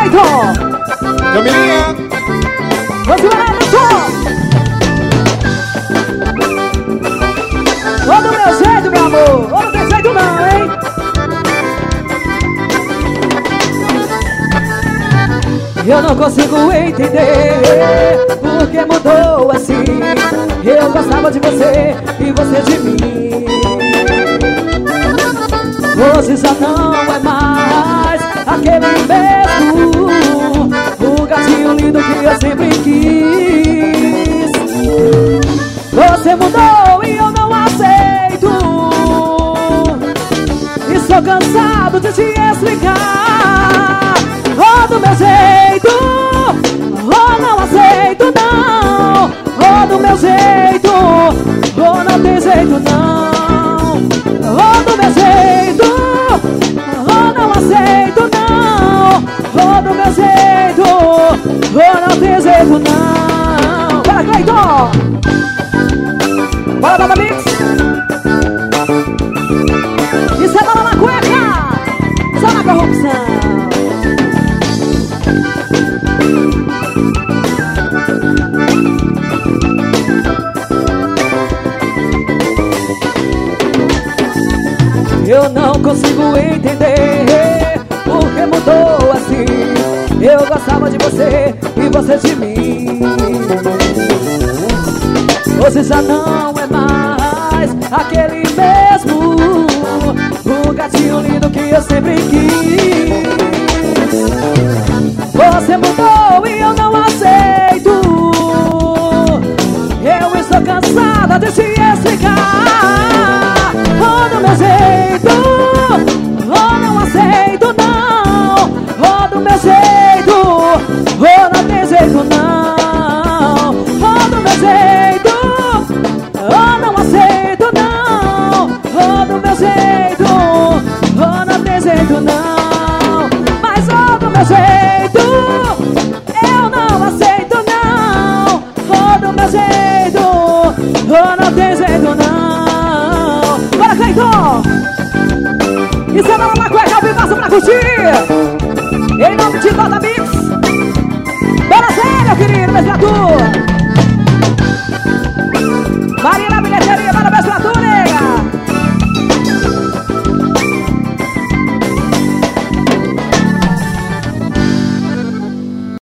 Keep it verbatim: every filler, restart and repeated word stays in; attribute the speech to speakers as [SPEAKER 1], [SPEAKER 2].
[SPEAKER 1] Cleiton!
[SPEAKER 2] Camilinha!
[SPEAKER 1] Vamos lá, Cleiton! Ô do meu jeito, meu amor! Ô, não tem jeito não, hein? Eu não consigo entender por que mudou assim. Eu gostava de você e você de mim. Hoje já não é mais aquele mesmo, o gatinho lindo que eu sempre quis. Você mudou e eu não aceito, e sou cansado de te explicar. Oh, do meu jeito, oh, não aceito não. Oh, do meu jeito, oh, não tem jeito não. Oh, do meu jeito, oh, não aceito não. Oh, do meu jeito, oh, não tem jeito não. Bora, Cleiton! Bora, Baba Mix! Isso é bola na cueca! Só na corrupção! Eu não consigo entender por que mudou assim. Eu gostava de você e você de mim. Hoje já não é mais aquele mesmo, o gatinho lindo que eu sempre quis. Você mudou e eu não aceito. Eu estou cansada de te explicar. Oh, do meu jeito, oh, não aceito não. Oh, do meu jeito, oh, não tem jeito não. Oh, do meu jeito, oh, não aceito não. Oh, do meu jeito, oh, não tem jeito não. Mas oh, do meu jeito, eu não aceito não. Oh, do meu jeito, oh, não tem jeito não. Bora, Cleiton! Isso é bola na cueca, me passa pra curtir! Em nome de Bota Mix! Bora, sério, querido, meu criatura!